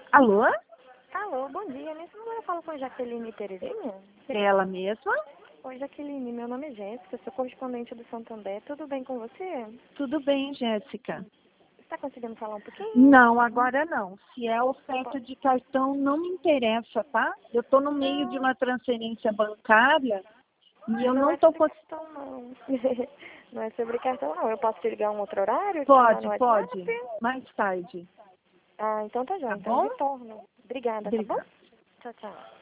Alô? Alô, bom dia. Nesse número eu falo com a Jaqueline Terezinha? É ela mesma? Oi, Jaqueline. Meu nome é Jéssica, sou correspondente do Santander. Tudo bem com você? Tudo bem, Jéssica? Está conseguindo falar um pouquinho? Não, agora não. Se é oferta Opa. de cartão, não me interessa, tá? Eu estou no meio de Não, uma transferência bancária e eu não não é estou sobre conseguindo. cartão, não. Não é sobre cartão, não. Eu posso te ligar um outro horário, te chamar no Pode, WhatsApp? pode. Mais tarde, Ah, então tá já. tá Então eu bom? retorno. Obrigada, tá bom? Obrigada. Tchau, tchau.